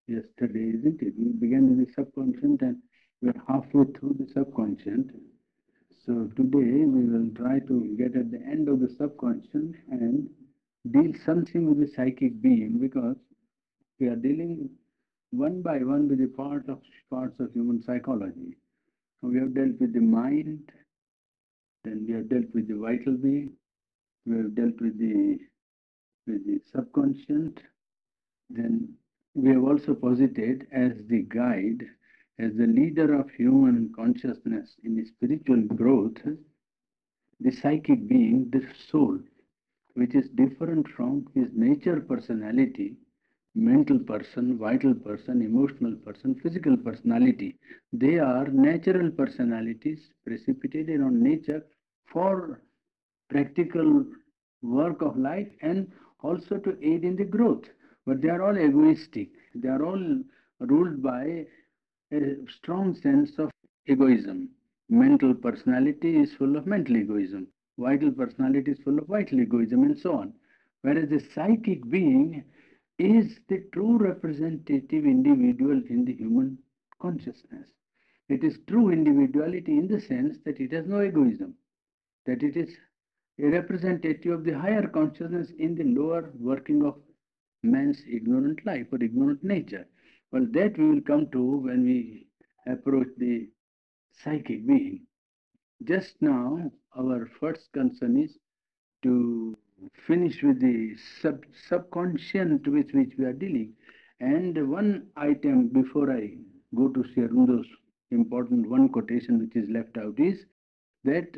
yesterday, isn't it? We began with the subconscious and we're halfway through the subconscious. So today we will try to get at the end of the subconscious and deal something with the psychic being, because we are dealing one by one with the parts of human psychology. So we have dealt with the mind, then we have dealt with the vital being, we have dealt with the subconscious. Then we have also posited as the guide, as the leader of human consciousness in spiritual growth, the psychic being, the soul, which is different from his nature personality, mental person, vital person, emotional person, physical personality. They are natural personalities precipitated on nature for practical work of life and also to aid in the growth. But they are all egoistic. They are all ruled by a strong sense of egoism. Mental personality is full of mental egoism. Vital personality is full of vital egoism, and so on. Whereas the psychic being is the true representative individual in the human consciousness. It is true individuality in the sense that it has no egoism, that it is a representative of the higher consciousness in the lower working of man's ignorant life or ignorant nature. Well, that we will come to when we approach the psychic being. Just now, our first concern is to finish with the subconscious with which we are dealing. And one item before I go to Sri Aurobindo's important one quotation which is left out is that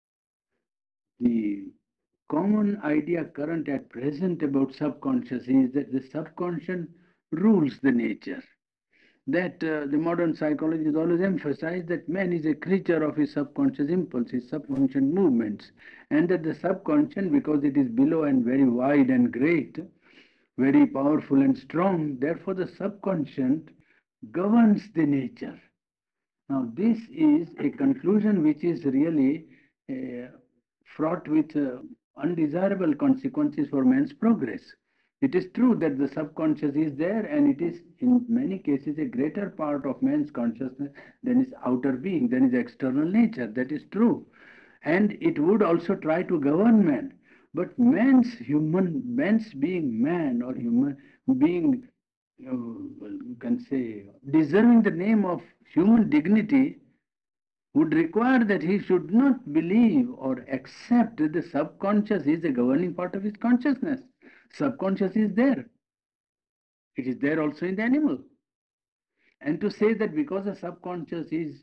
the common idea current at present about subconscious is that the subconscious rules the nature. That the modern psychology has always emphasized that man is a creature of his subconscious impulse, his subconscious movements, and that the subconscious, because it is below and very wide and great, very powerful and strong, therefore the subconscious governs the nature. Now, this is a conclusion which is really uh, fraught with undesirable consequences for man's progress. It is true that the subconscious is there, and it is in many cases a greater part of man's consciousness than his outer being, than his external nature. That is true. And it would also try to govern man. But man's being man or human being, you can say, deserving the name of human dignity, would require that he should not believe or accept that the subconscious is a governing part of his consciousness. Subconscious is there. It is there also in the animal. And to say that because the subconscious is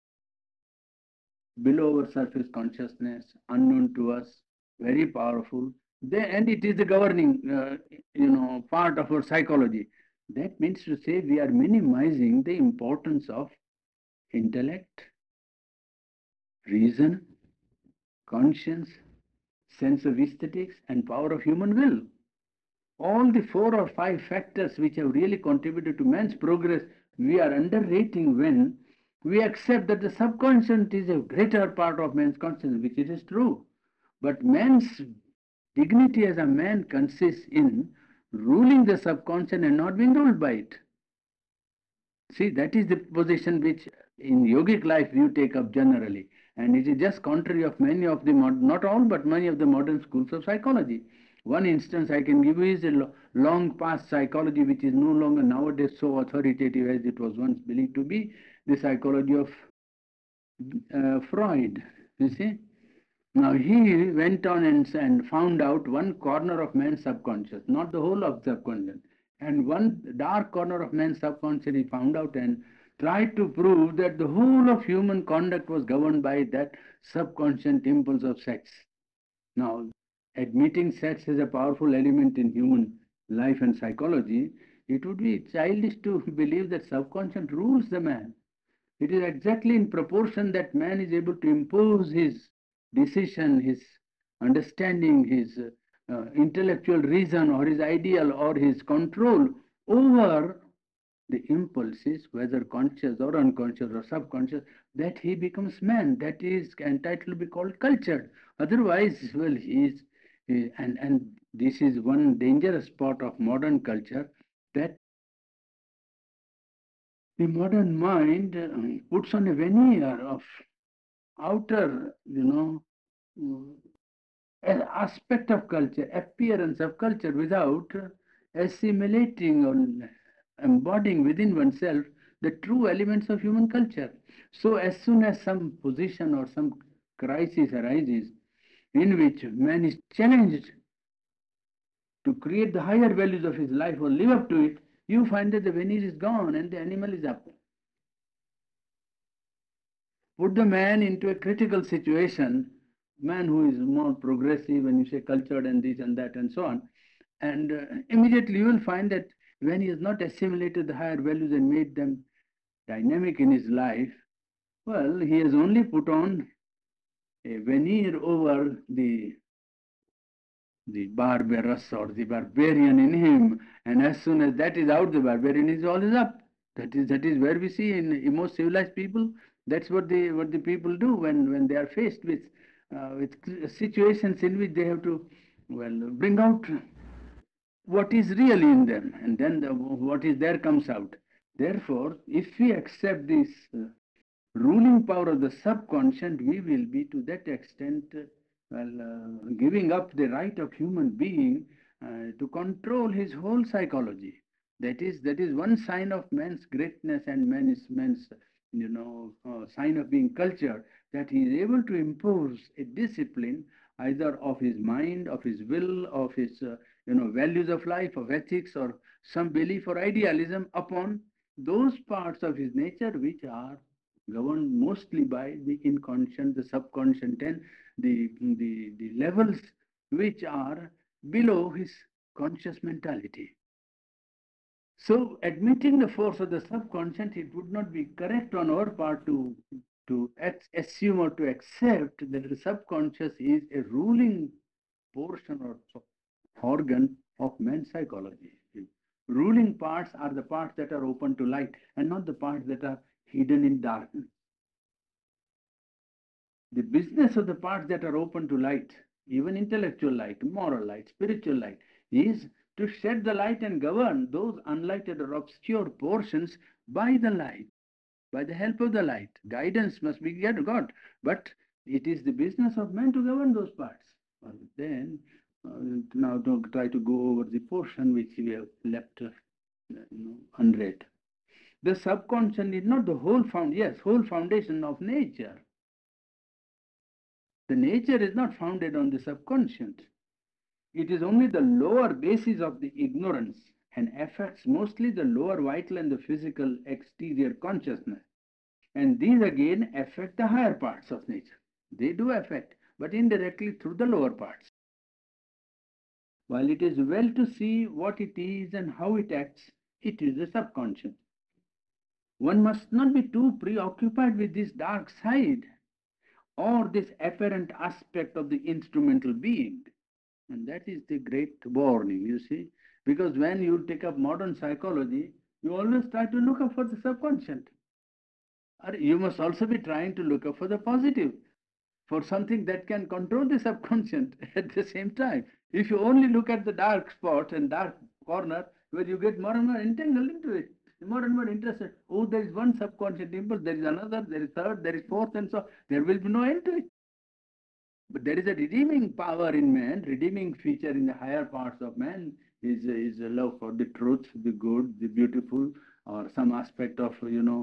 below our surface consciousness, unknown to us, very powerful, and it is the governing, part of our psychology. That means to say we are minimizing the importance of intellect, reason, conscience, sense of aesthetics, and power of human will. All the 4 or 5 factors which have really contributed to man's progress, we are underrating when we accept that the subconscious is a greater part of man's consciousness, which it is true. But man's dignity as a man consists in ruling the subconscious and not being ruled by it. See, that is the position which in yogic life you take up generally. And it is just contrary of many of the, not all, but many of the modern schools of psychology. One instance I can give you is a long past psychology, which is no longer nowadays so authoritative as it was once believed to be, the psychology of Freud. You see? Now he went on and found out one corner of man's subconscious, not the whole of subconscious. And one dark corner of man's subconscious he found out and tried to prove that the whole of human conduct was governed by that subconscious impulse of sex. Now, admitting sex as a powerful element in human life and psychology, it would be childish to believe that subconscious rules the man. It is exactly in proportion that man is able to impose his decision, his understanding, his intellectual reason, or his ideal, or his control over the impulses, whether conscious or unconscious or subconscious, that he becomes man. That is entitled to be called cultured. Otherwise, well, and this is one dangerous part of modern culture, that The modern mind puts on a veneer of outer, an aspect of culture, appearance of culture without assimilating or embodying within oneself the true elements of human culture. So as soon as some position or some crisis arises in which man is challenged to create the higher values of his life or live up to it, you find that the veneer is gone and the animal is up. Put the man into a critical situation, man who is more progressive, when you say cultured and this and that and so on, and immediately you will find that when he has not assimilated the higher values and made them dynamic in his life, well, he has only put on a veneer over the barbarous or the barbarian in him, and as soon as that is out, the barbarian is always up. That is where we see in most civilized people. That's what the people do when they are faced with situations in which they have to, well, bring out what is really in them, and then what is there comes out. Therefore, if we accept this ruling power of the subconscious, we will be to that extent, giving up the right of human being to control his whole psychology. That is one sign of man's greatness and man's sign of being cultured, that he is able to impose a discipline either of his mind, of his will, of his values of life, of ethics, or some belief or idealism upon those parts of his nature which are governed mostly by the inconscient, the subconscious, and the levels which are below his conscious mentality. So, admitting the force of the subconscious, it would not be correct on our part to assume or to accept that the subconscious is a ruling portion or organ of man's psychology. Ruling parts are the parts that are open to light and not the parts that are hidden in darkness. The business of the parts that are open to light, even intellectual light, moral light, spiritual light, is to shed the light and govern those unlighted or obscure portions by the light, by the help of the light. Guidance must be got, but it is the business of man to govern those parts. Well, then, now to try to go over the portion which we have left unread. The subconscious is not the whole whole foundation of nature. The nature is not founded on the subconscious. It is only the lower basis of the ignorance and affects mostly the lower vital and the physical exterior consciousness. And these again affect the higher parts of nature. They do affect, but indirectly through the lower parts. While it is well to see what it is and how it acts, it is the subconscious. One must not be too preoccupied with this dark side or this apparent aspect of the instrumental being. And that is the great warning, you see. Because when you take up modern psychology, you always try to look up for the subconscious. Or you must also be trying to look up for the positive, for something that can control the subconscious at the same time. If you only look at the dark spot and dark corner, where you get more and more entangled into it, more and more interested. Oh, there is one subconscious impulse, there is another, there is third, there is fourth, and so there will be no end to it. But there is a redeeming power in man, redeeming feature in the higher parts of man is a love for the truth, the good, the beautiful, or some aspect of,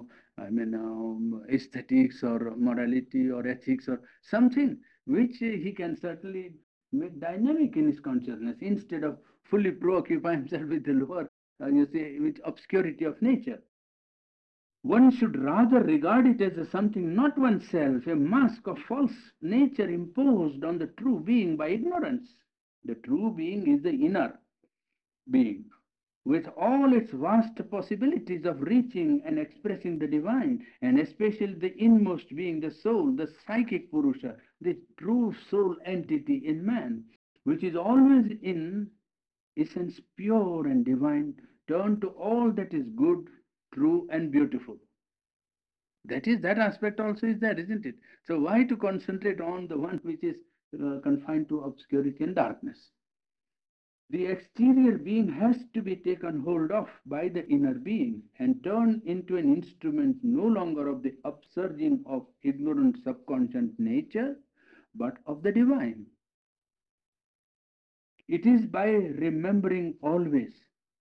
aesthetics or morality or ethics or something which he can certainly make dynamic in his consciousness instead of fully preoccupy himself with the lower, with obscurity of nature. One should rather regard it as something not oneself, a mask of false nature imposed on the true being by ignorance. The true being is the inner being, with all its vast possibilities of reaching and expressing the divine, and especially the inmost being, the soul, the psychic Purusha, the true soul entity in man, which is always in essence pure and divine, turned to all that is good, true, and beautiful. That aspect also is there, isn't it? So why to concentrate on the one which is confined to obscurity and darkness? The exterior being has to be taken hold of by the inner being and turned into an instrument no longer of the upsurging of ignorant subconscious nature, but of the divine. It is by remembering always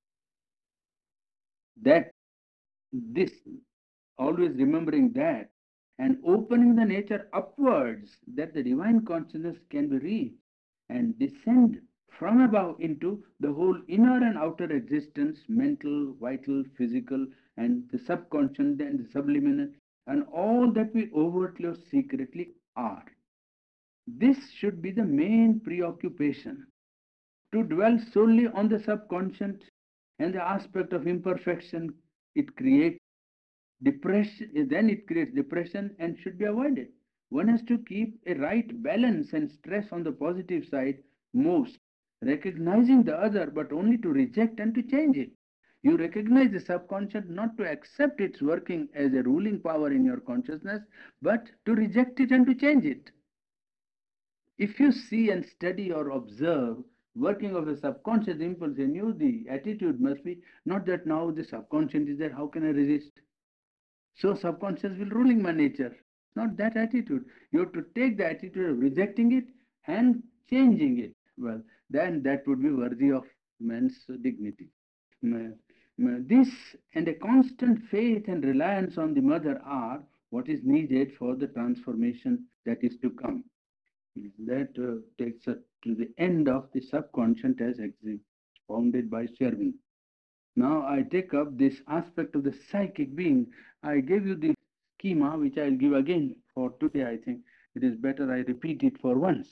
that this, always remembering that, and opening the nature upwards, that the divine consciousness can be reached and descend from above into the whole inner and outer existence, mental, vital, physical, and the subconscious and the subliminal, and all that we overtly or secretly are. This should be the main preoccupation. To dwell solely on the subconscious and the aspect of imperfection, it creates depression, then it creates depression and should be avoided. One has to keep a right balance and stress on the positive side most, recognizing the other but only to reject and to change it. You recognize the subconscious not to accept its working as a ruling power in your consciousness, but to reject it and to change it. If you see and study or observe working of the subconscious impulse in you, the attitude must be not that now the subconscious is there, how can I resist? So subconscious will ruling my nature. Not that attitude. You have to take the attitude of rejecting it and changing it. Well, then that would be worthy of man's dignity. This and a constant faith and reliance on the mother are what is needed for the transformation that is to come. That takes us to the end of the subconscious as expounded by Sherwin. Now I take up this aspect of the psychic being. I gave you the schema, which I'll give again for today. I think it is better I repeat it for once.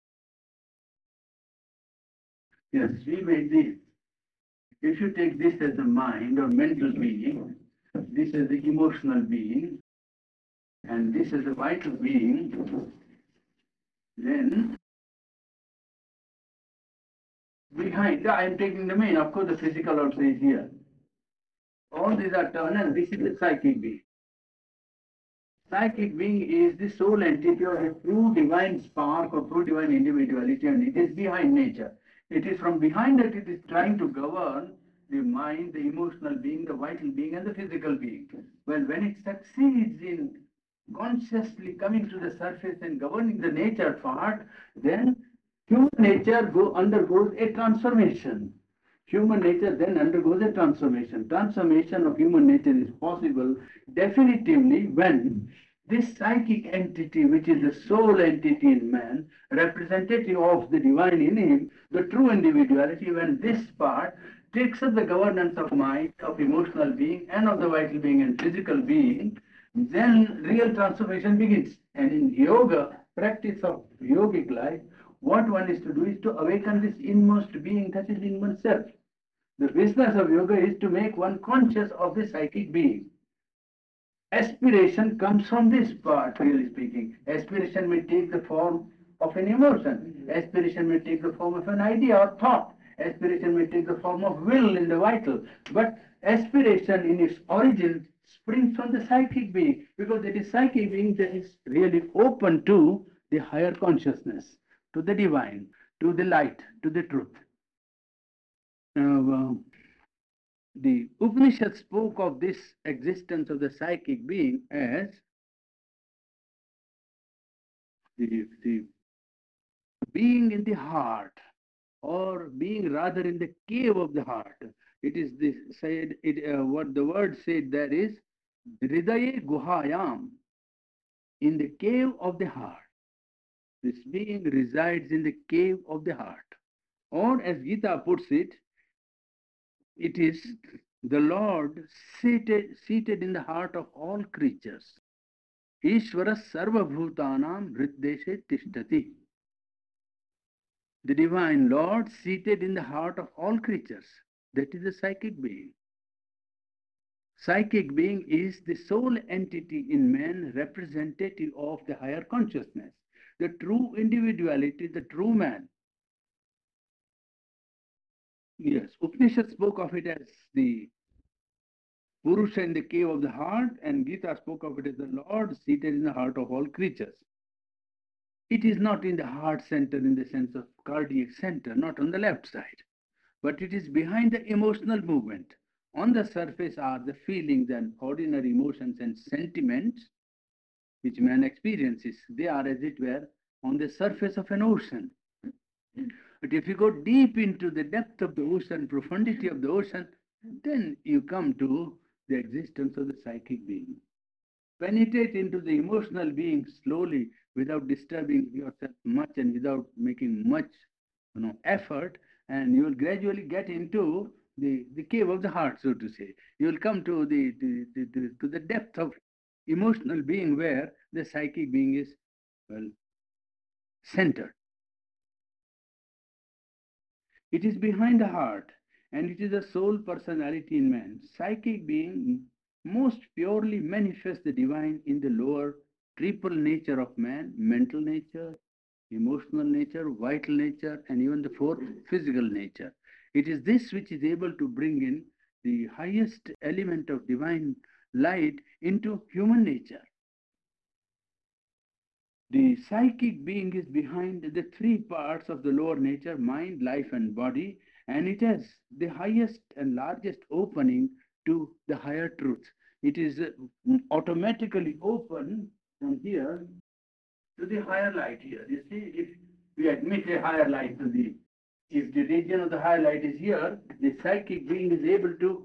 Yes, we made this. If you take this as the mind or mental being, this is the emotional being, and this is the vital being, then behind, I am taking the main, of course the physical also is here. All these are turned, and this is the psychic being. Psychic being is the soul entity or a true divine spark or true divine individuality, and it is behind nature. It is from behind that it is trying to govern the mind, the emotional being, the vital being, and the physical being. Well, when it succeeds in consciously coming to the surface and governing the nature part, then human nature undergoes a transformation. Human nature then undergoes a transformation. Transformation of human nature is possible definitively when this psychic entity, which is the soul entity in man, representative of the divine in him, the true individuality, when this part takes up the governance of mind, of emotional being, and of the vital being and physical being, then real transformation begins. And in yoga, practice of yogic life, what one is to do is to awaken this inmost being that is in oneself. The business of yoga is to make one conscious of the psychic being. Aspiration comes from this part, really speaking. Aspiration may take the form of an emotion. Aspiration may take the form of an idea or thought. Aspiration may take the form of will in the vital. But aspiration in its origin springs from the psychic being, because it is psychic being that is really open to the higher consciousness, to the divine, to the light, to the truth. Now, the Upanishad spoke of this existence of the psychic being as the being in the heart, or being rather in the cave of the heart. It is this said. What the word said there is Hridaye Guhayam, in the cave of the heart. This being resides in the cave of the heart, or as Gita puts it, it is the Lord seated in the heart of all creatures. Ishvara sarva bhutanam hrideshe tishtati. The divine Lord seated in the heart of all creatures. That is the psychic being. Psychic being is the sole entity in man representative of the higher consciousness, the true individuality, the true man. Yes, Upanishad spoke of it as the Purusha in the cave of the heart, and Gita spoke of it as the Lord seated in the heart of all creatures. It is not in the heart center in the sense of cardiac center, not on the left side. but it is behind the emotional movement. On the surface are the feelings and ordinary emotions and sentiments which man experiences. They are, as it were, on the surface of an ocean. But if you go deep into the depth of the ocean, profundity of the ocean, then you come to the existence of the psychic being. Penetrate into the emotional being slowly without disturbing yourself much and without making much effort, and you will gradually get into the cave of the heart, so to say. You will come to to the depth of emotional being where the psychic being is, well, centered. It is behind the heart, and it is the soul personality in man. Psychic being most purely manifests the divine in the lower triple nature of man: mental nature, emotional nature, vital nature, and even the fourth, physical nature. It is this which is able to bring in the highest element of divine light into human nature. The psychic being is behind the three parts of the lower nature: mind, life, and body, and it has the highest and largest opening to the higher truth. It is automatically open from here to the higher light here. You see, if we admit a higher light to the, if the region of the higher light is here, the psychic being is able to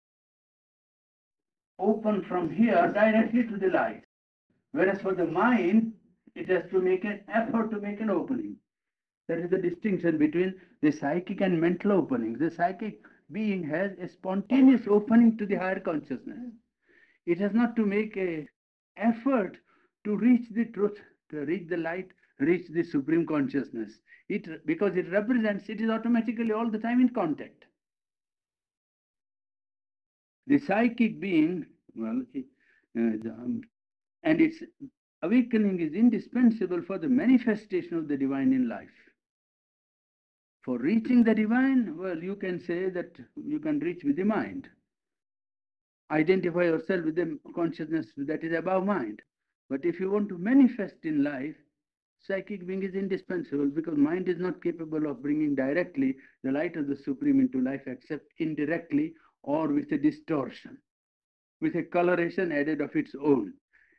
open from here directly to the light. Whereas for the mind, it has to make an effort to make an opening. That is the distinction between the psychic and mental opening. The psychic being has a spontaneous opening to the higher consciousness. It has not to make a effort to reach the truth, to reach the light, reach the supreme consciousness. It, because it represents, it is automatically all the time in contact. The psychic being, well, and its awakening is indispensable for the manifestation of the divine in life. For reaching the divine, well, you can say that you can reach with the mind. Identify yourself with the consciousness that is above mind. But if you want to manifest in life, psychic being is indispensable, because mind is not capable of bringing directly the light of the Supreme into life except indirectly or with a distortion, with a coloration added of its own.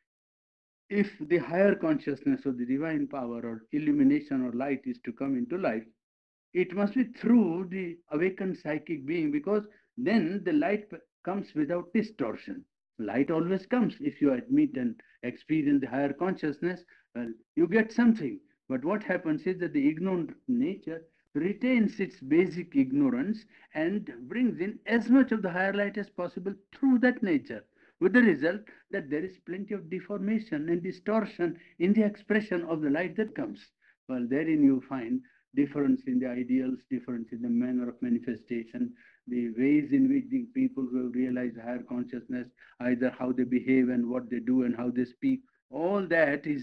If the higher consciousness of the divine power or illumination or light is to come into life, it must be through the awakened psychic being, because then the light comes without distortion. Light always comes if you admit and experience the higher consciousness. Well, you get something. But what happens is that the ignorant nature retains its basic ignorance and brings in as much of the higher light as possible through that nature, with the result that there is plenty of deformation and distortion in the expression of the light that comes. Well, therein you find difference in the ideals, difference in the manner of manifestation, the ways in which the people who have realized higher consciousness, either how they behave and what they do and how they speak, all that is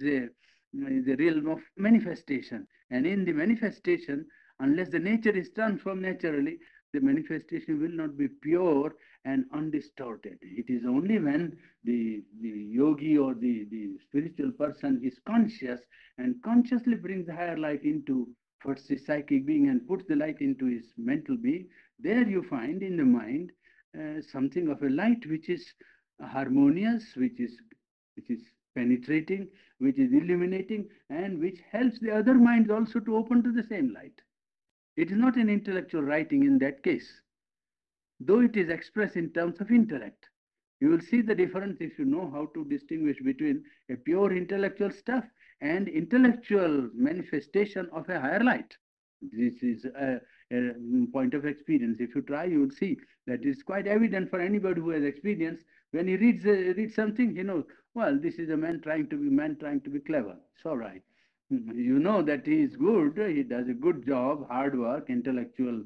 a realm of manifestation. And in the manifestation, unless the nature is transformed naturally, the manifestation will not be pure and undistorted. It is only when the yogi or the spiritual person is conscious and consciously brings the higher light into first his psychic being and puts the light into his mental being, there you find in the mind something of a light which is harmonious, which is penetrating, which is illuminating, and which helps the other minds also to open to the same light. It is not an intellectual writing in that case, though it is expressed in terms of intellect. You will see the difference if you know how to distinguish between a pure intellectual stuff and intellectual manifestation of a higher light. This is a point of experience. If you try, you will see that it's quite evident for anybody who has experience. When he reads something, he knows, well, this is a man trying to be clever. It's all right. You know that he is good, he does a good job, hard work, intellectual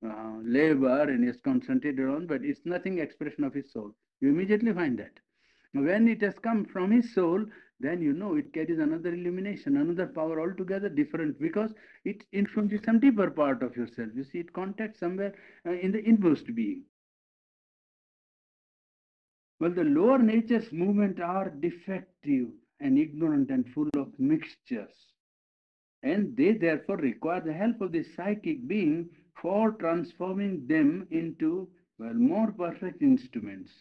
labor, and is concentrated on, but it's nothing expression of his soul. You immediately find that. When it has come from his soul, then you know it carries another illumination, another power altogether different, because it influences some deeper part of yourself. You see, it contacts somewhere in the inmost being. Well, the lower nature's movement are defective and ignorant and full of mixtures, and they therefore require the help of the psychic being for transforming them into, well, more perfect instruments.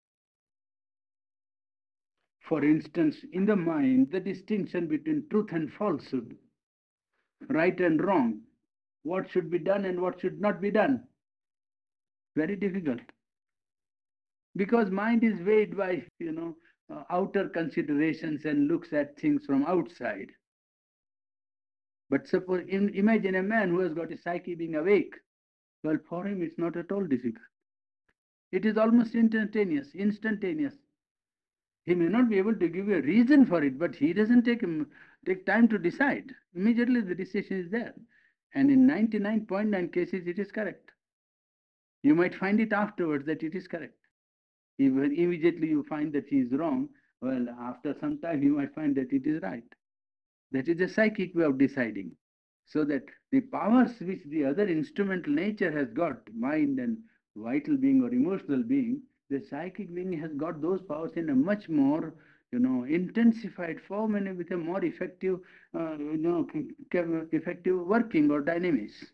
For instance, in the mind, the distinction between truth and falsehood, right and wrong, what should be done and what should not be done, very difficult. Because mind is weighed by, outer considerations and looks at things from outside. But suppose, imagine a man who has got his psyche being awake. Well, for him it's not at all difficult. It is almost instantaneous. He may not be able to give you a reason for it, but he doesn't take time to decide. Immediately the decision is there. And in 99.9 cases, it is correct. You might find it afterwards that it is correct. If immediately you find that he is wrong, well, after some time you might find that it is right. That is a psychic way of deciding. So that the powers which the other instrumental nature has got, mind and vital being or emotional being, the psychic being has got those powers in a much more, intensified form and with a more effective, effective working or dynamics.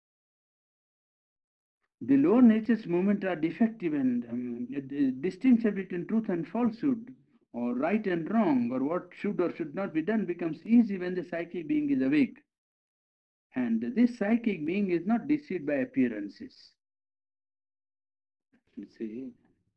The lower nature's movements are defective, and the distinction between truth and falsehood, or right and wrong, or what should or should not be done becomes easy when the psychic being is awake. And this psychic being is not deceived by appearances. You see,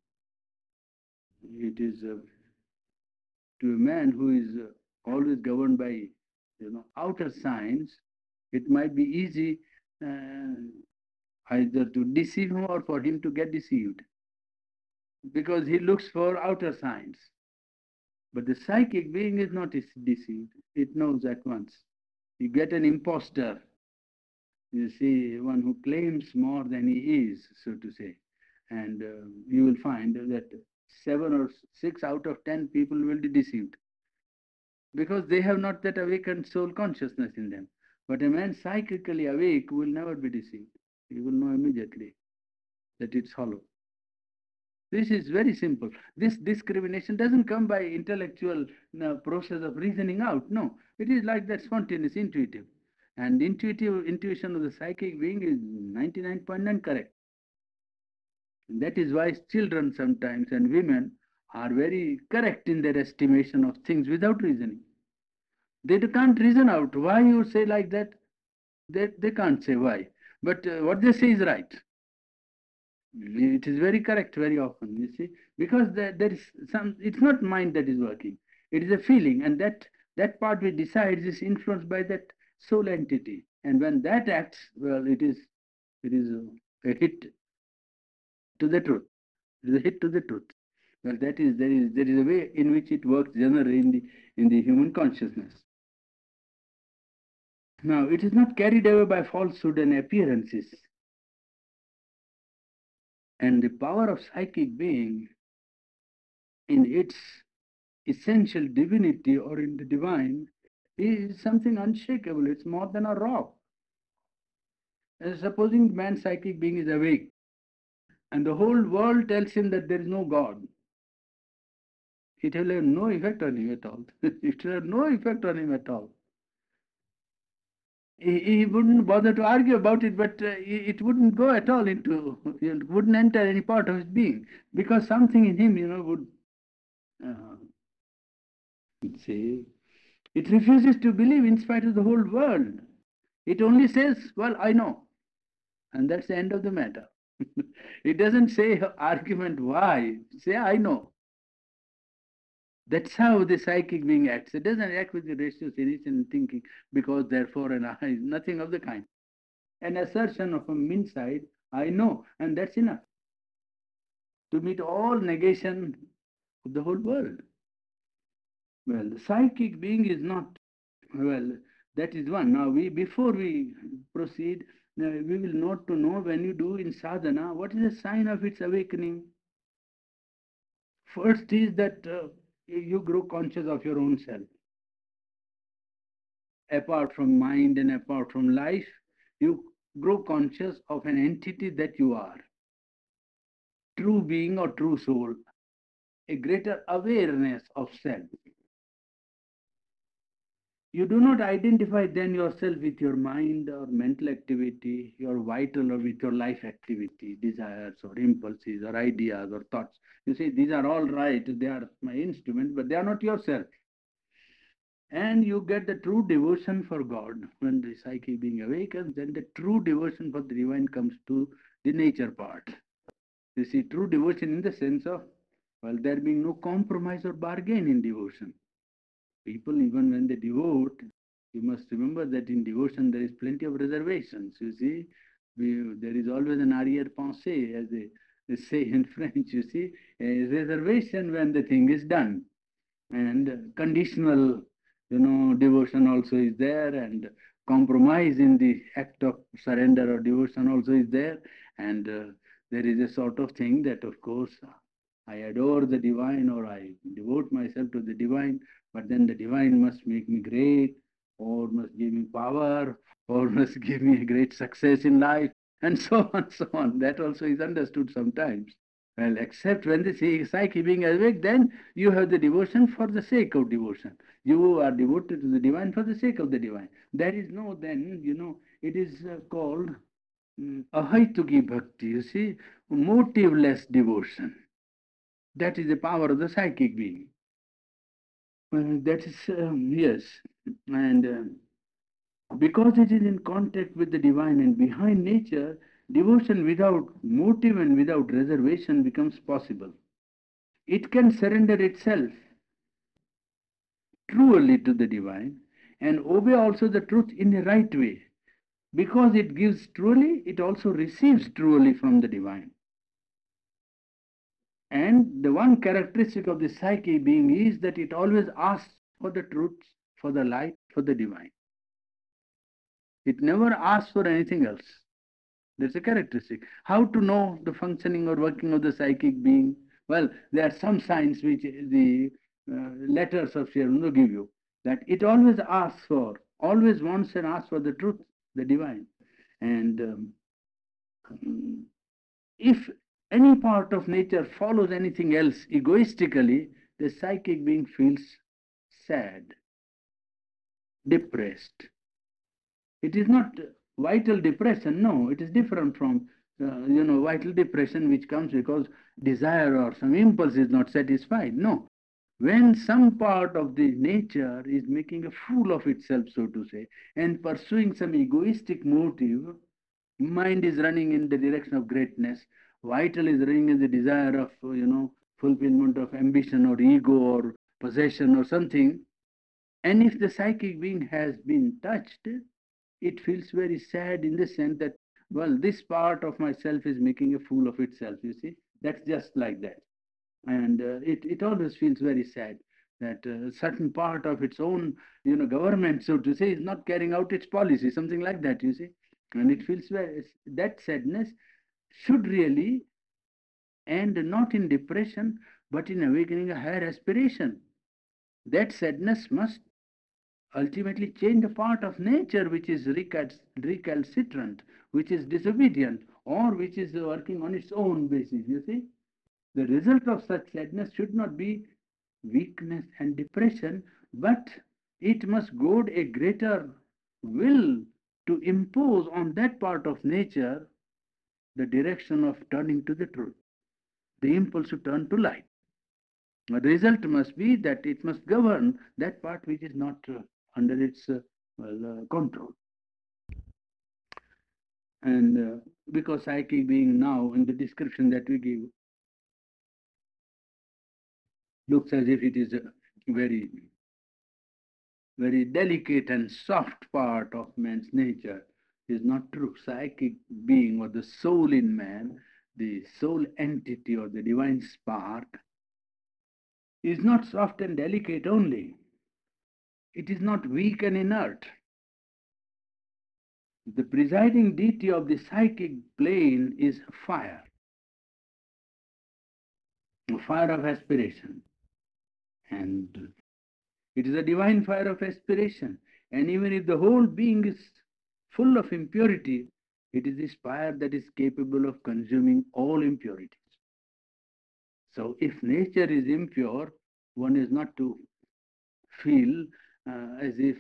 it is to a man who is always governed by, outer signs, it might be easy either to deceive him or for him to get deceived, because he looks for outer signs. But the psychic being is not deceived. It knows at once. You get an imposter. You see, one who claims more than he is, so to say. And you will find that 7 or 6 out of 10 people will be deceived, because they have not that awakened soul consciousness in them. But a man psychically awake will never be deceived. He will know immediately that it's hollow. This is very simple. This discrimination doesn't come by intellectual process of reasoning out. No, it is like that, spontaneous, intuitive. And intuition of the psychic being is 99.9 correct. And that is why children sometimes and women are very correct in their estimation of things without reasoning. They can't reason out why you say like that. They can't say why. But what they say is right. It is very correct very often, you see, because there is it's not mind that is working. It is a feeling, and that part which decides is influenced by that soul entity. And when that acts, well, it is a hit to the truth. It is a hit to the truth. Well, there is a way in which it works generally in the human consciousness. Now, it is not carried away by falsehood and appearances. And the power of psychic being in its essential divinity or in the divine is something unshakable. It's more than a rock. Supposing man's psychic being is awake and the whole world tells him that there is no God, it will have no effect on him at all. It will have no effect on him at all. He wouldn't bother to argue about it, but it wouldn't go at all into, it wouldn't enter any part of his being, because something in him, would see. It refuses to believe in spite of the whole world. It only says, well, I know. And that's the end of the matter. It doesn't say argument why. Say, I know. That's how the psychic being acts. It doesn't act with the ratiocination and thinking, because therefore and I, nothing of the kind. An assertion of a inside, I know, and that's enough to meet all negation of the whole world. Well, the psychic being is not, well, that is one. Now, before we proceed, we will note to know when you do in sadhana, what is the sign of its awakening? First is that you grow conscious of your own self. Apart from mind and apart from life, you grow conscious of an entity that you are. True being or true soul, a greater awareness of self. You do not identify then yourself with your mind or mental activity, your vital, or with your life activity, desires or impulses or ideas or thoughts. You see, these are all right, they are my instrument, but they are not yourself. And you get the true devotion for God. When the psyche being awakens, then the true devotion for the divine comes to the nature part. You see, true devotion in the sense of, well, there being no compromise or bargain in devotion. People, even when they devote, you must remember that in devotion there is plenty of reservations. You see, there is always an arrière-pensée, as they say in French. You see, a reservation when the thing is done, and conditional, devotion also is there, and compromise in the act of surrender or devotion also is there, and there is a sort of thing that, of course, I adore the divine or I devote myself to the divine, but then the divine must make me great, or must give me power, or must give me a great success in life, and so on, so on. That also is understood sometimes. Well, except when the psyche being awake, then you have the devotion for the sake of devotion. You are devoted to the divine for the sake of the divine. There is no then, it is called ahaituki bhakti, you see, motiveless devotion. That is the power of the psychic being. That is, yes. And because it is in contact with the divine and behind nature, devotion without motive and without reservation becomes possible. It can surrender itself truly to the divine and obey also the truth in the right way. Because it gives truly, it also receives truly from the divine. And the one characteristic of the psyche being is that it always asks for the truth, for the light, for the divine. It never asks for anything else. That's a characteristic. How to know the functioning or working of the psychic being? Well, there are some signs which the letters of Sri Aurobindo give you. That it always asks for, always wants and asks for the truth, the divine. And if any part of nature follows anything else egoistically, the psychic being feels sad, depressed. It is not vital depression, no, it is different from vital depression which comes because desire or some impulse is not satisfied. No, when some part of the nature is making a fool of itself, so to say, and pursuing some egoistic motive, mind is running in the direction of greatness, vital is running in the desire of, fulfillment of ambition or ego or possession or something. And if the psychic being has been touched, it feels very sad in the sense that, well, this part of myself is making a fool of itself, you see. That's just like that. And it always feels very sad that a certain part of its own, government, so to say, is not carrying out its policy, something like that, you see. And it feels very, that sadness should really end not in depression, but in awakening a higher aspiration. That sadness must ultimately change the part of nature which is recalcitrant, which is disobedient, or which is working on its own basis, you see. The result of such sadness should not be weakness and depression, but it must goad a greater will to impose on that part of nature the direction of turning to the truth, the impulse to turn to light. The result must be that it must govern that part which is not under its control. And because psychic being now, in the description that we give, looks as if it is a very, very delicate and soft part of man's nature, is not true. Psychic being or the soul in man, the soul entity or the divine spark, is not soft and delicate only. It is not weak and inert. The presiding deity of the psychic plane is fire, a fire of aspiration. And it is a divine fire of aspiration. And even if the whole being is full of impurity, it is this fire that is capable of consuming all impurities. So if nature is impure, one is not to feel as if,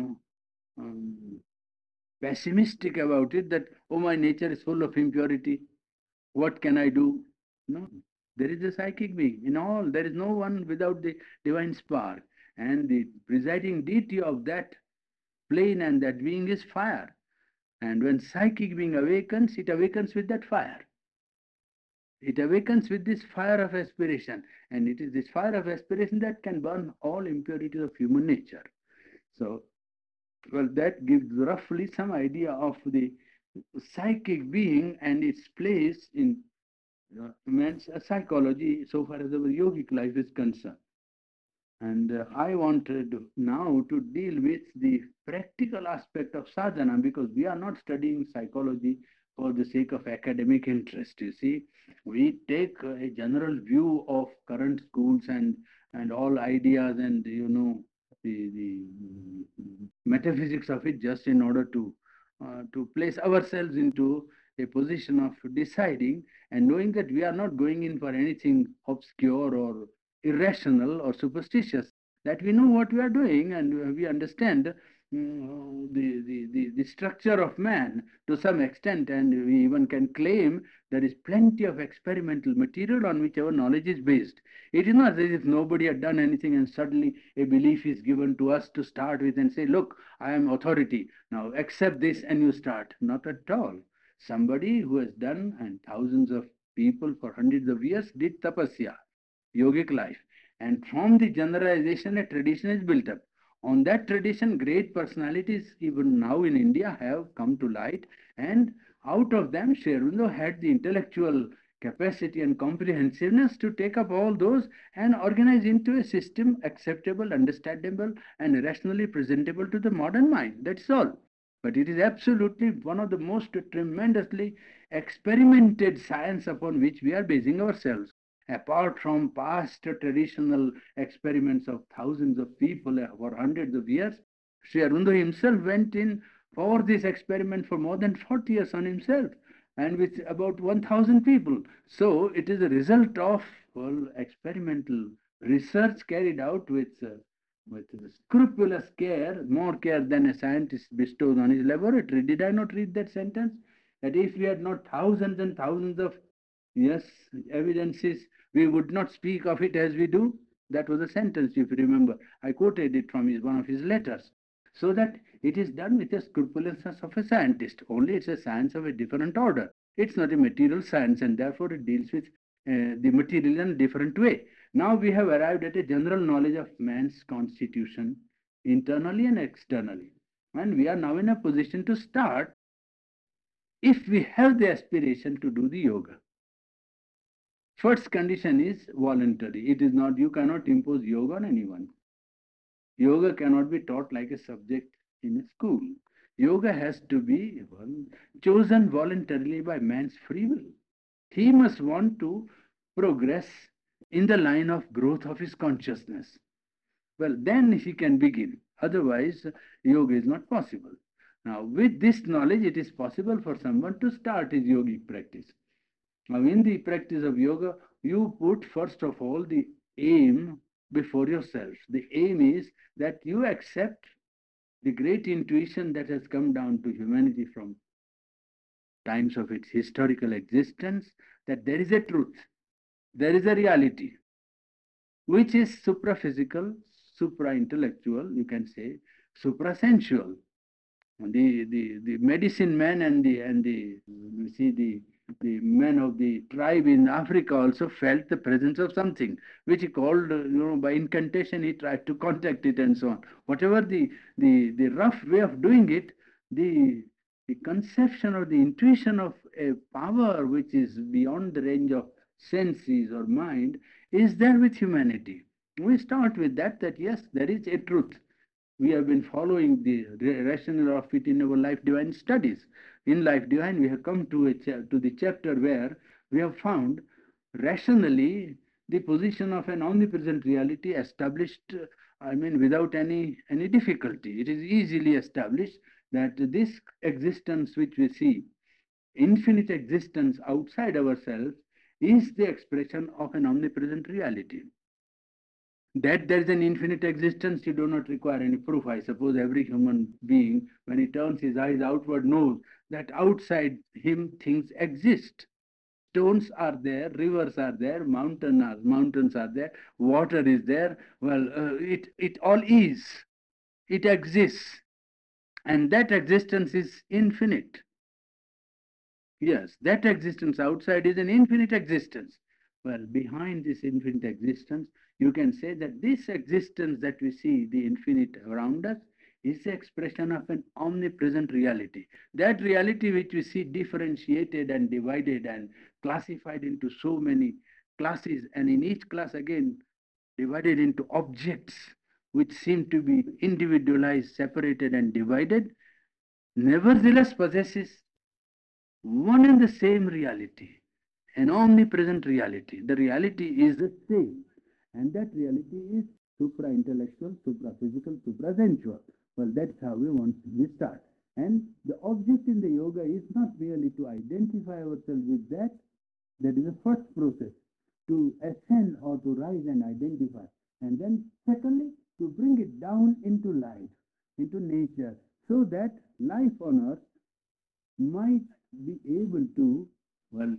pessimistic about it, that, oh, my nature is full of impurity. What can I do? No, there is a psychic being in all. There is no one without the divine spark. And the presiding deity of that plane and that being is fire. And when psychic being awakens, it awakens with that fire. It awakens with this fire of aspiration. And it is this fire of aspiration that can burn all impurities of human nature. So, well, that gives roughly some idea of the psychic being and its place in man's psychology so far as our yogic life is concerned. And I wanted now to deal with the practical aspect of sadhana, because we are not studying psychology for the sake of academic interest. You see, we take a general view of current schools and all ideas, and the metaphysics of it, just in order to place ourselves into a position of deciding, and knowing that we are not going in for anything obscure or irrational or superstitious, that we know what we are doing, and we understand the structure of man to some extent, and we even can claim there is plenty of experimental material on which our knowledge is based. It is not as if nobody had done anything and suddenly a belief is given to us to start with and say, look, I am authority, now accept this and you start. Not at all. Somebody who has done, and thousands of people for hundreds of years did tapasya, yogic life. And from the generalization, a tradition is built up. On that tradition, great personalities, even now in India, have come to light. And out of them, Sri Aurobindo had the intellectual capacity and comprehensiveness to take up all those and organize into a system acceptable, understandable, and rationally presentable to the modern mind. That's all. But it is absolutely one of the most tremendously experimented science upon which we are basing ourselves. Apart from past traditional experiments of thousands of people for hundreds of years, Sri Aurobindo himself went in for this experiment for more than 40 years on himself, and with about 1,000 people. So it is a result of, well, experimental research carried out with scrupulous care, more care than a scientist bestows on his laboratory. Did I not read that sentence? That if we had not thousands and thousands of, yes, evidences, we would not speak of it as we do. That was a sentence, if you remember. I quoted it from one of his letters. So that it is done with the scrupulousness of a scientist. Only it's a science of a different order. It's not a material science, and therefore it deals with the material in a different way. Now we have arrived at a general knowledge of man's constitution, internally and externally. And we are now in a position to start, if we have the aspiration to do the yoga. First condition is voluntary. It is not, you cannot impose yoga on anyone. Yoga cannot be taught like a subject in a school. Yoga has to be chosen voluntarily by man's free will. He must want to progress in the line of growth of his consciousness. Well, then he can begin. Otherwise, yoga is not possible. Now, with this knowledge, it is possible for someone to start his yogic practice. Now, in the practice of yoga, you put first of all the aim before yourself. The aim is that you accept the great intuition that has come down to humanity from times of its historical existence, that there is a truth, there is a reality, which is supra-physical, supra-intellectual, you can say, supra-sensual. The medicine man and the you see the men of the tribe in Africa also felt the presence of something which he called, by incantation he tried to contact it and so on. Whatever the rough way of doing it, the conception or the intuition of a power which is beyond the range of senses or mind is there with humanity. We start with that yes, there is a truth. We have been following the rationale of it in our Life Divine studies. In Life Divine, we have come to the chapter where we have found rationally the position of an omnipresent reality established, without any difficulty. It is easily established that this existence which we see, infinite existence outside ourselves, is the expression of an omnipresent reality. That there is an infinite existence, you do not require any proof. I suppose every human being, when he turns his eyes outward, knows that outside him things exist. Stones are there, rivers are there, mountains are there, water is there. Well, it all is. It exists. And that existence is infinite. Yes, that existence outside is an infinite existence. Well, behind this infinite existence, you can say that this existence that we see, the infinite around us, is the expression of an omnipresent reality. That reality which we see differentiated and divided and classified into so many classes, and in each class again divided into objects which seem to be individualized, separated, and divided, nevertheless possesses one and the same reality, an omnipresent reality. The reality is the same, and that reality is supra-intellectual, supra-physical, supra-sensual. Well, that's how we start. And the object in the yoga is not merely to identify ourselves with that. That is the first process, to ascend or to rise and identify. And then secondly, to bring it down into life, into nature, so that life on earth might be able to, well,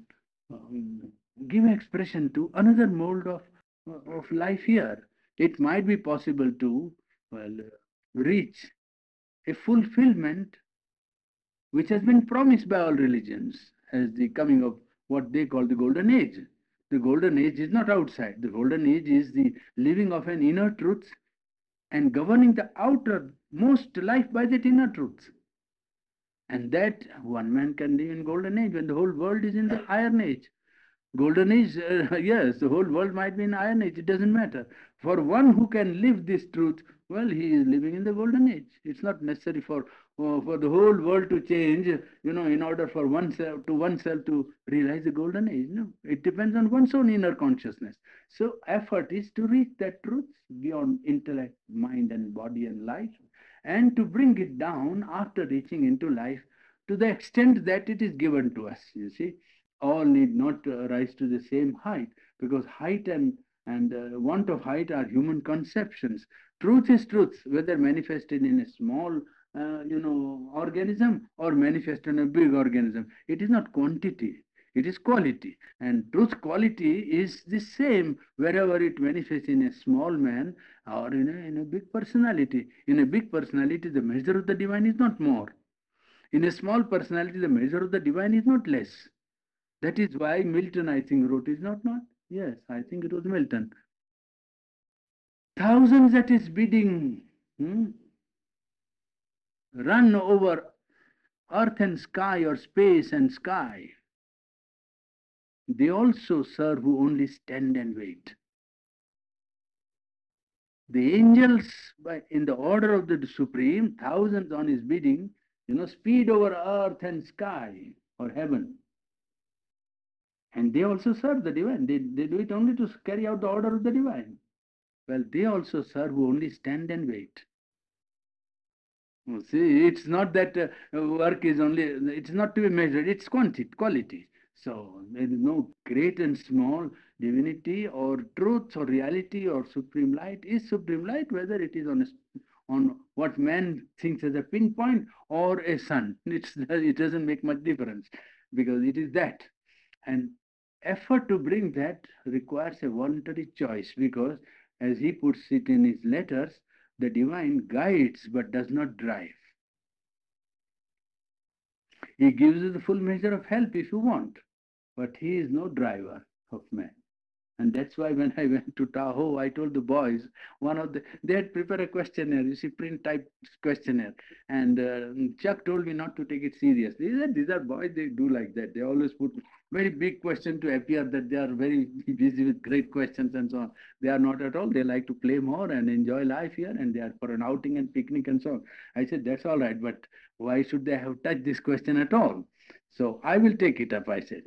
give expression to another mold of life here. It might be possible to, well, reach a fulfillment which has been promised by all religions as the coming of what they call the golden age. The golden age is not outside. The golden age is the living of an inner truth and governing the outermost life by that inner truth. And that one man can live in golden age when the whole world is in the iron age. Golden age, yes, the whole world might be in iron age, it doesn't matter. For one who can live this truth, well, he is living in the golden age. It's not necessary for the whole world to change, in order for oneself to realize the golden age. No, it depends on one's own inner consciousness. So effort is to reach that truth beyond intellect, mind and body and life, and to bring it down after reaching into life to the extent that it is given to us, you see. All need not rise to the same height, because height and want of height are human conceptions. Truth is truth, whether manifested in a small organism or manifested in a big organism. It is not quantity, it is quality. And truth quality is the same wherever it manifests in a small man or in a big personality. In a big personality, the measure of the divine is not more. In a small personality, the measure of the divine is not less. That is why Milton, I think, wrote, is not? Yes, I think it was Milton. Thousands at his bidding run over earth and sky, or space and sky. They also serve who only stand and wait. The angels, in the order of the Supreme, thousands on his bidding, speed over earth and sky or heaven. And they also serve the divine. They do it only to carry out the order of the divine. Well, they also serve who only stand and wait. See, it's not that work is only, it's not to be measured, it's quality. So there is no great and small. Divinity or truth or reality or supreme light is supreme light, whether it is on what man thinks as a pinpoint or a sun. It doesn't make much difference, because it is that. And effort to bring that requires a voluntary choice, because as he puts it in his letters, the divine guides but does not drive. He gives you the full measure of help if you want, but he is no driver of man. And that's why when I went to Tahoe, I told the boys, they had prepared a questionnaire, you see, print type questionnaire. And Chuck told me not to take it seriously. He said, these are boys, they do like that. They always put very big question to appear that they are very busy with great questions and so on. They are not at all. They like to play more and enjoy life here, and they are for an outing and picnic and so on. I said, that's all right, but why should they have touched this question at all? So I will take it up, I said.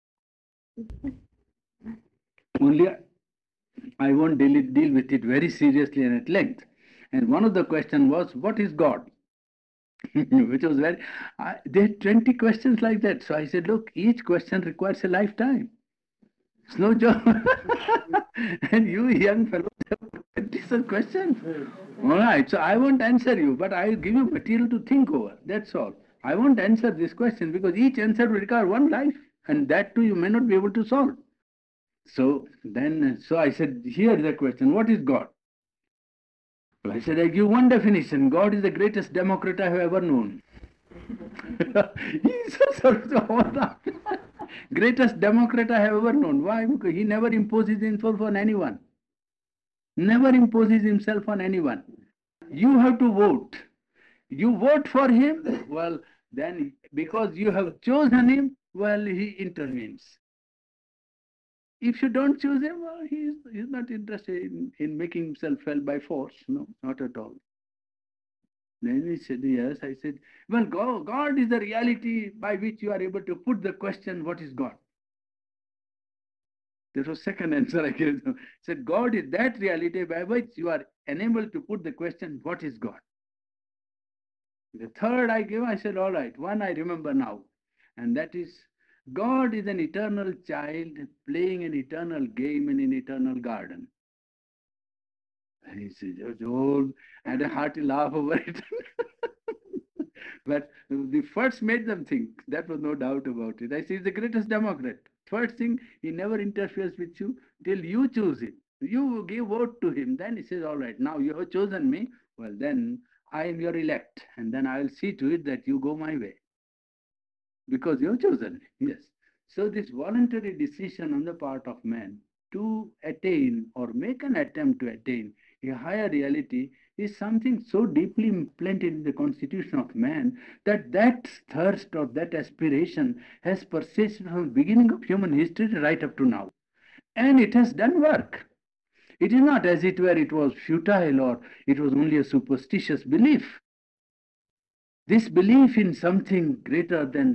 Only I won't deal with it very seriously and at length. And one of the questions was, what is God? Which was they had 20 questions like that. So I said, look, each question requires a lifetime. It's no joke. And you young fellows have Decent question. All right, so I won't answer you, but I will give you material to think over. That's all. I won't answer this question because each answer will require one life, and that too you may not be able to solve. So I said, here is the question: what is God? Well, I said, I give one definition: God is the greatest Democrat I have ever known. He's greatest Democrat I have ever known. Why? Because he never imposes himself on anyone. Never imposes himself on anyone. You have to vote. You vote for him, well, then because you have chosen him, well, he intervenes. If you don't choose him, well, he's not interested in making himself felt by force. No, not at all. Then he said, yes. I said, well, God is the reality by which you are able to put the question, what is God? That was second answer I gave them. I said, God is that reality by which you are enabled to put the question, what is God? The third I gave, I said, all right, one I remember now, and that is, God is an eternal child playing an eternal game in an eternal garden. And he said, oh, I had a hearty laugh over it. But the first made them think, that was no doubt about it. I said, he's the greatest Democrat. First thing, he never interferes with you till you choose it. You give vote to him, then he says, all right, now you have chosen me, well then I am your elect, and then I will see to it that you go my way. Because you have chosen me, yes. So this voluntary decision on the part of man to attain or make an attempt to attain a higher reality is something so deeply implanted in the constitution of man that that thirst or that aspiration has persisted from the beginning of human history right up to now. And it has done work. It is not as it were it was futile or it was only a superstitious belief. This belief in something greater than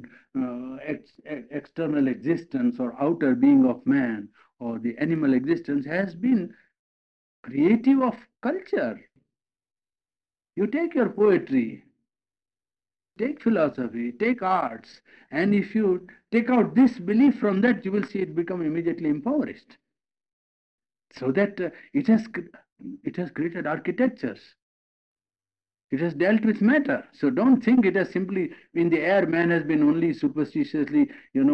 external existence or outer being of man or the animal existence has been creative of culture. You take your poetry, take philosophy, take arts, and if you take out this belief from that, you will see it become immediately impoverished. So that it has created architectures. It has dealt with matter. So don't think it has simply, in the air, man has been only superstitiously,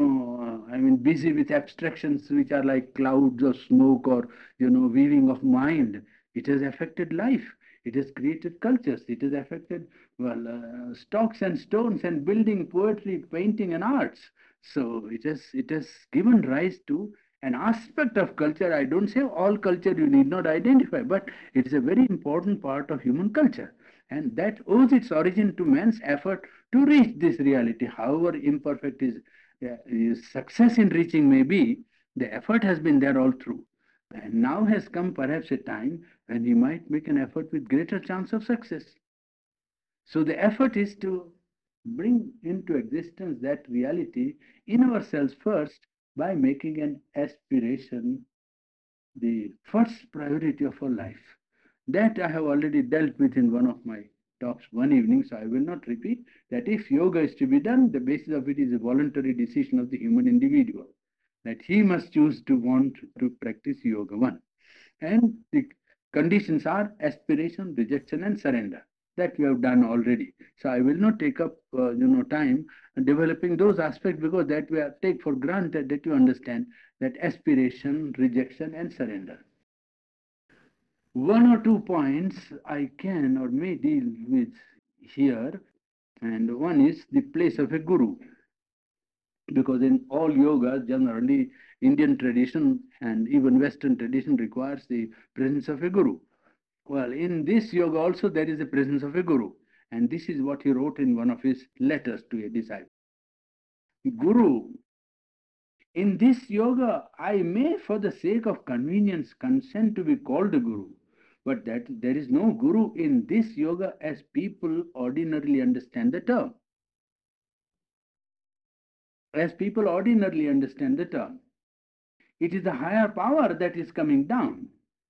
busy with abstractions which are like clouds or smoke or, weaving of mind. It has affected life. It has created cultures. It has affected, stocks and stones and building, poetry, painting and arts. So it has given rise to an aspect of culture. I don't say all culture you need not identify, but it is a very important part of human culture. And that owes its origin to man's effort to reach this reality. However imperfect his success in reaching may be, the effort has been there all through. And now has come perhaps a time when he might make an effort with greater chance of success. So the effort is to bring into existence that reality in ourselves first by making an aspiration the first priority of our life. That I have already dealt with in one of my talks one evening, so I will not repeat that if yoga is to be done, the basis of it is a voluntary decision of the human individual, that he must choose to want to practice yoga, one. And the conditions are aspiration, rejection, and surrender. That we have done already. So I will not take up time developing those aspects because that we take for granted that you understand that aspiration, rejection, and surrender. One or two points I can or may deal with here, and one is the place of a guru. Because in all yoga, generally, Indian tradition and even Western tradition requires the presence of a guru. Well, in this yoga also there is a presence of a guru. And this is what he wrote in one of his letters to a disciple. Guru, in this yoga, I may for the sake of convenience consent to be called a guru. But that there is no guru in this yoga as people ordinarily understand the term. As people ordinarily understand the term. It is the higher power that is coming down.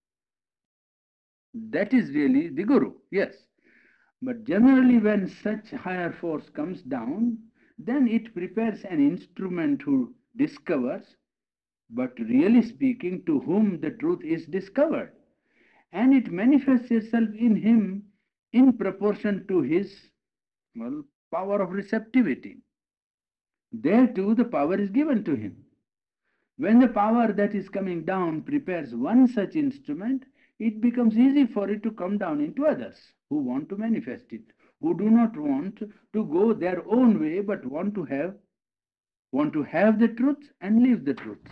That is really the guru, yes. But generally when such higher force comes down, then it prepares an instrument who discovers, but really speaking, to whom the truth is discovered. and it manifests itself in him in proportion to his, well, power of receptivity. There too the power is given to him. When the power that is coming down prepares one such instrument, it becomes easy for it to come down into others who want to manifest it, who do not want to go their own way but want to have the truth and live the truth.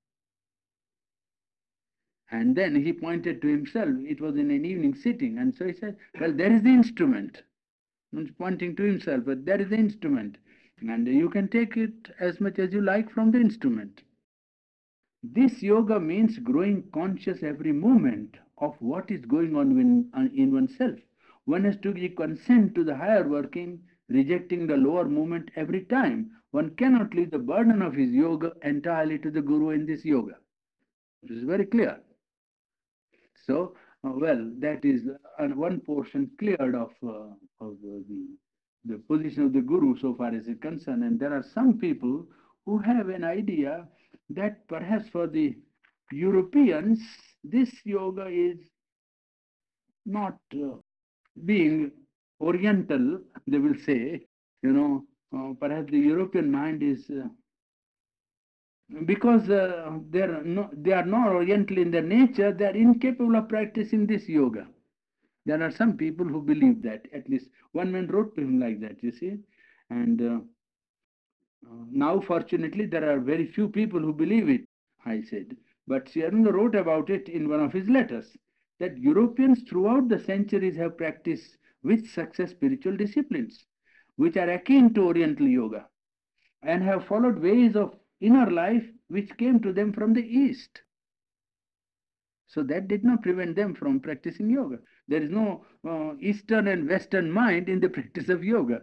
And then he pointed to himself. It was in an evening sitting, and so he said, well, there is the instrument. He's pointing to himself, but there is the instrument, and you can take it as much as you like from the instrument. This yoga means growing conscious every moment of what is going on in oneself. One has to give consent to the higher working, rejecting the lower movement every time. One cannot leave the burden of his yoga entirely to the Guru in this yoga. This is very clear. So, well, that is one portion cleared of the position of the Guru so far as is concerned. And there are some people who have an idea that perhaps for the Europeans, this yoga is not being Oriental, they will say, perhaps the European mind is because they are not Oriental in their nature, they are incapable of practicing this yoga. There are some people who believe that. At least one man wrote to him like that, you see. And now, fortunately, there are very few people who believe it, I said. But Sri Aurobindo wrote about it in one of his letters, that Europeans throughout the centuries have practiced with success spiritual disciplines, which are akin to Oriental yoga, and have followed ways of inner life which came to them from the East. So that did not prevent them from practicing yoga. There is no Eastern and Western mind in the practice of yoga.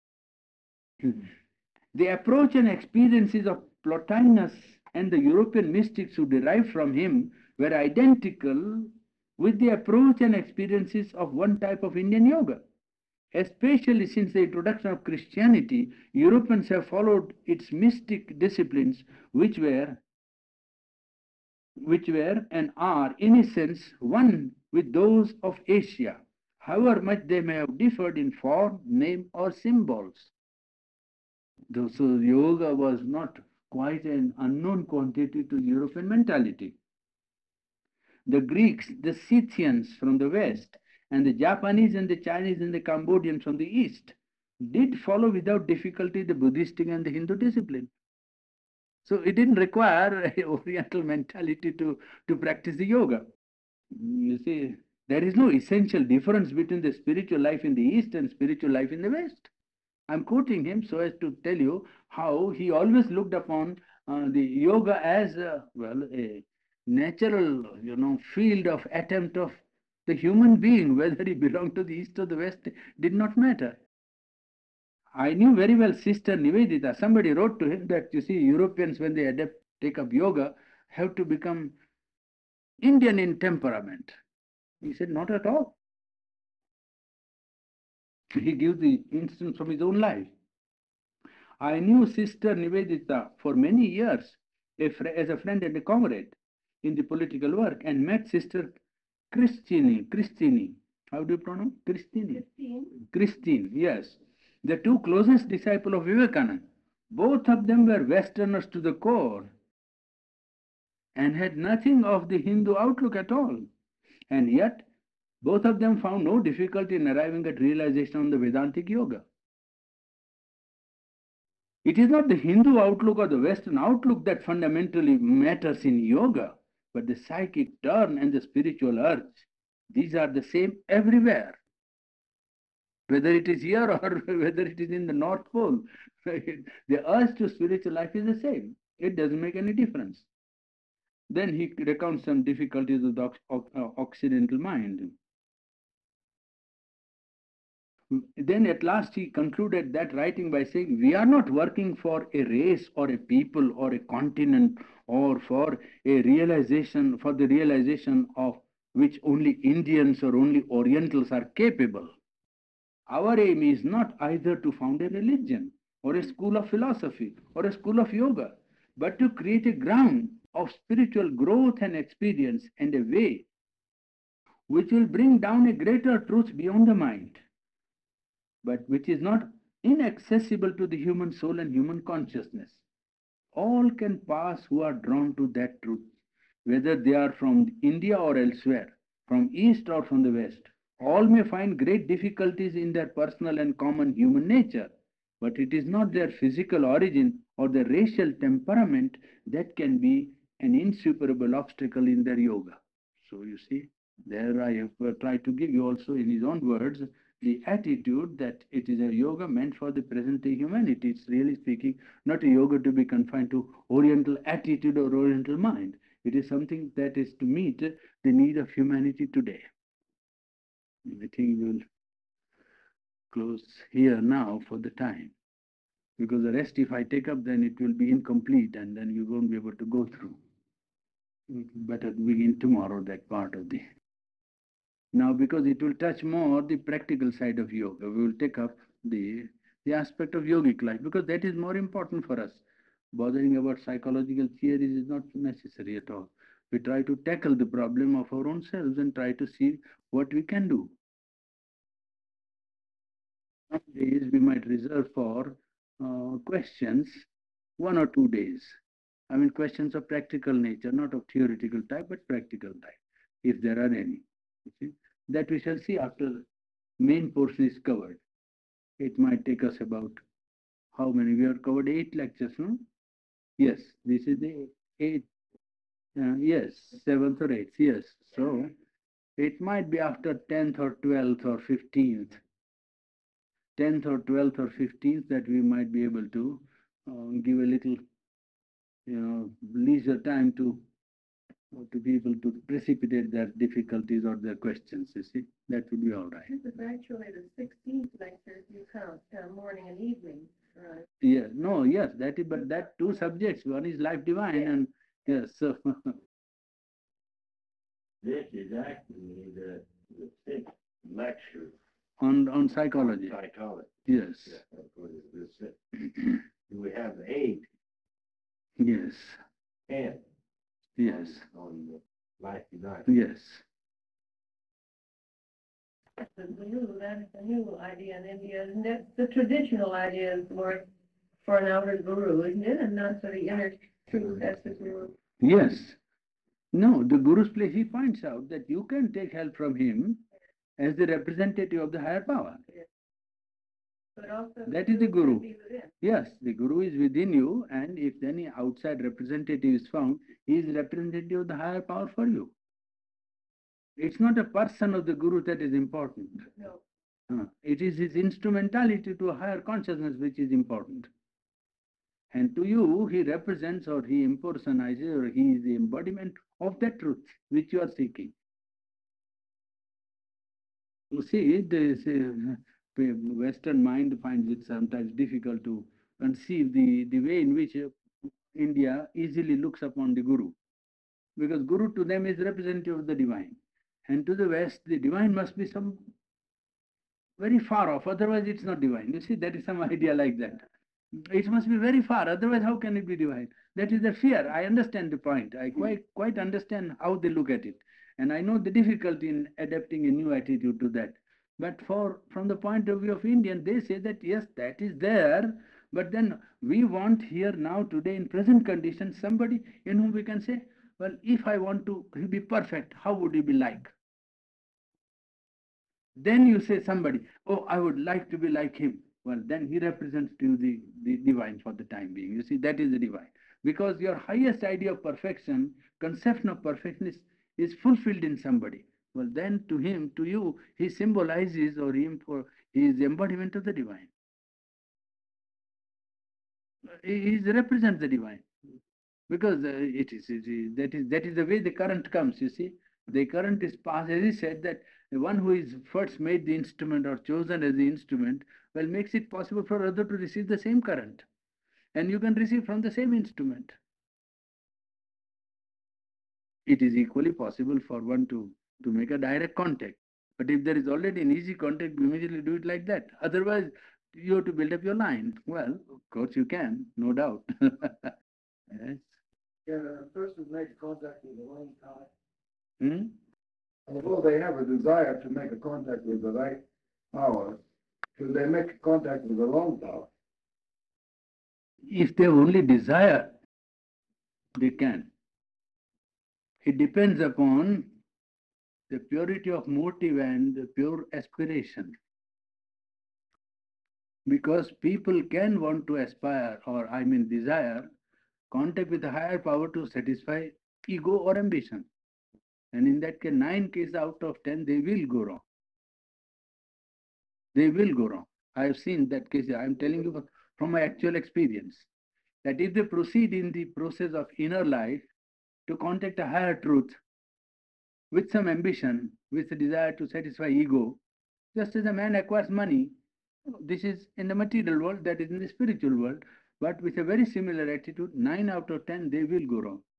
The approach and experiences of Plotinus and the European mystics who derived from him were identical with the approach and experiences of one type of Indian yoga. Especially since the introduction of Christianity, Europeans have followed its mystic disciplines, which were and are, in a sense, one with those of Asia, however much they may have differed in form, name, or symbols. So yoga was not quite an unknown quantity to European mentality. The Greeks, the Scythians from the west, and the Japanese and the Chinese and the Cambodians from the east did follow without difficulty the Buddhistic and the Hindu discipline. So it didn't require an Oriental mentality to practice the yoga. You see, there is no essential difference between the spiritual life in the East and spiritual life in the West. I'm quoting him so as to tell you how he always looked upon the yoga as a natural, field of attempt of the human being, whether he belonged to the East or the West, did not matter. I knew very well Sister Nivedita. Somebody wrote to him that, you see, Europeans, when they take up yoga, have to become Indian in temperament. He said, not at all. He gives the instance from his own life. I knew Sister Nivedita for many years as a friend and a comrade in the political work, and met Sister Christine. How do you pronounce? Christine, yes. The two closest disciples of Vivekananda. Both of them were Westerners to the core and had nothing of the Hindu outlook at all. And yet, both of them found no difficulty in arriving at realization on the Vedantic yoga. It is not the Hindu outlook or the Western outlook that fundamentally matters in yoga, but the psychic turn and the spiritual urge. These are the same everywhere. Whether it is here or whether it is in the North Pole, the urge to spiritual life is the same. It doesn't make any difference. Then he recounts some difficulties of the Occidental mind. Then at last he concluded that writing by saying, we are not working for a race or a people or a continent or for the realization of which only Indians or only Orientals are capable. Our aim is not either to found a religion or a school of philosophy or a school of yoga, but to create a ground of spiritual growth and experience and a way which will bring down a greater truth beyond the mind, but which is not inaccessible to the human soul and human consciousness. All can pass who are drawn to that truth, whether they are from India or elsewhere, from east or from the west. All may find great difficulties in their personal and common human nature, but it is not their physical origin or their racial temperament that can be an insuperable obstacle in their yoga. So you see, there I have tried to give you also in his own words the attitude that it is a yoga meant for the present day humanity. It's really speaking not a yoga to be confined to Oriental attitude or Oriental mind. It is something that is to meet the need of humanity today. I think we will close here now for the time, because the rest if I take up then it will be incomplete and then we won't be able to go through. Better begin tomorrow that part of the. Now because it will touch more the practical side of yoga, we will take up the aspect of yogic life, because that is more important for us. Bothering about psychological theories is not necessary at all. We try to tackle the problem of our own selves and try to see what we can do. Some days we might reserve for questions, 1 or 2 days. I mean, questions of practical nature, not of theoretical type, but practical type, if there are any. You see? That we shall see after the main portion is covered. It might take us about how many? We have covered 8 lectures, no? Yes, this is the eighth. Yes, seventh or eighth. Yes, so it might be after 10th or 12th or 15th. 10th or 12th or 15th that we might be able to give a little, leisure time to people to precipitate their difficulties or their questions. You see, that would be all right. This is actually the 16th lecture if you count morning and evening. Right. Yeah, no, yes, that is, but that two subjects. One is life divine, and yes, so This is actually the sixth lecture on psychology. on psychology. Yes, Yeah, that's what it is. We have the eight, yes, 10 yes, on the life divine. yes. That's a new idea in India, isn't it? The traditional idea is more for an outer guru, isn't it? And not for the inner truth as the guru. Yes. No, the Guru's place, he points out that you can take help from him as the representative of the higher power. But also That is the Guru. can be within. Yes, the Guru is within you, and if any outside representative is found, he is representative of the higher power for you. It's not a person of the Guru that is important. No. It is his instrumentality to a higher consciousness which is important. And to you, he represents or he impersonizes or he is the embodiment of that truth which you are seeking. You see, this Western mind finds it sometimes difficult to conceive the way in which India easily looks upon the Guru. Because Guru to them is representative of the divine. And to the West, the divine must be some very far off, otherwise it's not divine. You see, that is some idea like that. It must be very far, otherwise how can it be divine? That is the fear. I understand the point. I quite understand how they look at it. And I know the difficulty in adapting a new attitude to that. But from the point of view of Indian, they say that yes, that is there, but then we want here now today in present conditions somebody in whom we can say, well, if I want to be perfect, how would he be like? Then you say somebody, oh, I would like to be like him. Well, then he represents to you the divine for the time being. You see, that is the divine. Because your highest idea of perfection, conception of perfection is fulfilled in somebody. Well, then to him, to you, he symbolizes or he is the embodiment of the divine. He represents the divine. Because that is the way the current comes, you see. The current is passed, as he said, that the one who is first made the instrument or chosen as the instrument, well, makes it possible for other to receive the same current. And you can receive from the same instrument. It is equally possible for one to make a direct contact. But if there is already an easy contact, you immediately do it like that. Otherwise, you have to build up your line. Well, of course you can, no doubt. Yes. Can a person make contact with the one God? Hmm? although they have a desire to make a contact with the right power, should they make contact with the wrong power? If they only desire, they can. It depends upon the purity of motive and the pure aspiration. Because people can want to aspire, or I mean desire, contact with a higher power to satisfy ego or ambition. And in that case, 9 cases out of 10, they will go wrong. They will go wrong. I have seen that case. I am telling you from my actual experience, that if they proceed in the process of inner life to contact a higher truth with some ambition, with a desire to satisfy ego, just as a man acquires money, this is in the material world, that is in the spiritual world, but with a very similar attitude, 9 out of 10, they will go wrong.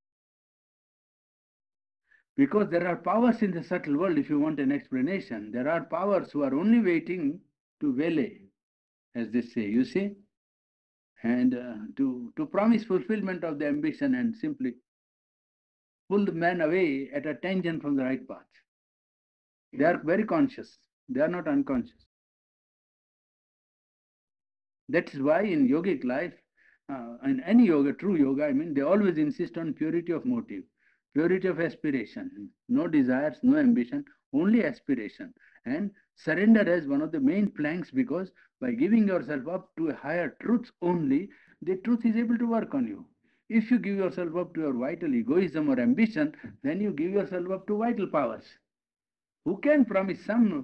Because there are powers in the subtle world, if you want an explanation, there are powers who are only waiting to waylay, as they say, you see, and to promise fulfillment of the ambition and simply pull the man away at a tangent from the right path. They are very conscious. They are not unconscious. That is why in yogic life, in any yoga, true yoga, I mean, they always insist on purity of motive, purity of aspiration, no desires, no ambition, only aspiration. And surrender as one of the main planks, because by giving yourself up to a higher truth only, the truth is able to work on you. If you give yourself up to your vital egoism or ambition, then you give yourself up to vital powers, who can promise some,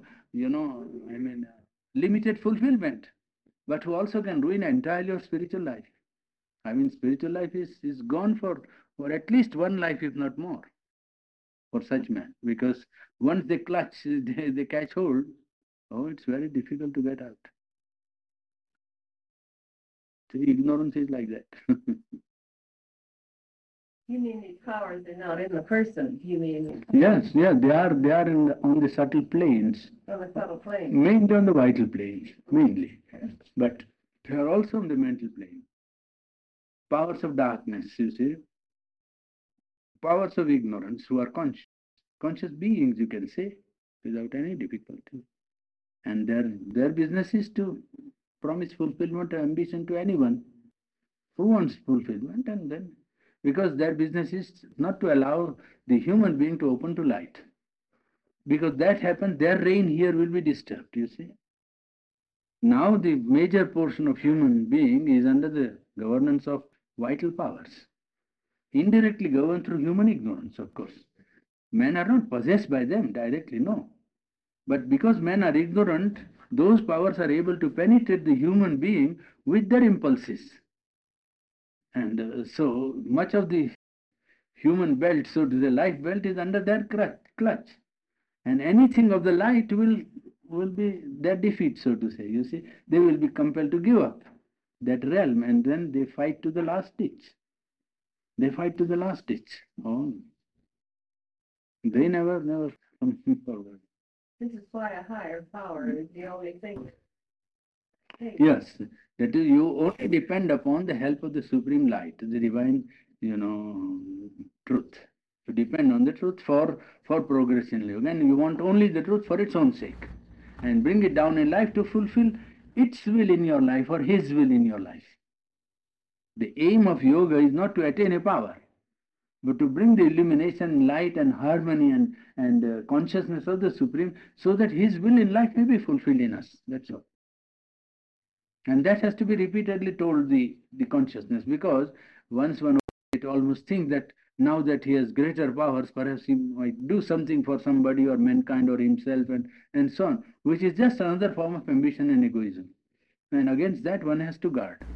limited fulfillment, but who also can ruin entirely your spiritual life. I mean, spiritual life is gone for at least one life, if not more, for such men. Because once they clutch, they catch hold, it's very difficult to get out. So ignorance is like that. You mean these powers are not in the person? You mean? Yes, they are on the subtle planes. On the subtle plane. Mainly on the vital planes, mainly. But they are also on the mental plane. Powers of darkness, you see. Powers of ignorance who are conscious beings, you can say, without any difficulty. And their business is to promise fulfillment or ambition to anyone who wants fulfillment, and then because their business is not to allow the human being to open to light. Because that happens, their reign here will be disturbed, you see. Now the major portion of human being is under the governance of vital powers, indirectly governed through human ignorance, of course. Men are not possessed by them directly, no. But because men are ignorant, those powers are able to penetrate the human being with their impulses. And so much of the human belt, so the life belt, is under their clutch. And anything of the light will be their defeat, so to say. You see, they will be compelled to give up that realm, and then they fight to the last ditch. They fight to the last ditch. They never come forward. This is why a higher power is the only thing. Yes, that is, you only depend upon the help of the supreme light, the divine, truth. You depend on the truth for progress in life. And you want only the truth for its own sake, and bring it down in life to fulfill its will in your life or his will in your life. The aim of yoga is not to attain a power, but to bring the illumination, light and harmony and consciousness of the Supreme, so that his will in life may be fulfilled in us. That's all. And that has to be repeatedly told the consciousness, because once one almost thinks that now that he has greater powers, perhaps he might do something for somebody or mankind or himself and so on, which is just another form of ambition and egoism. And against that one has to guard.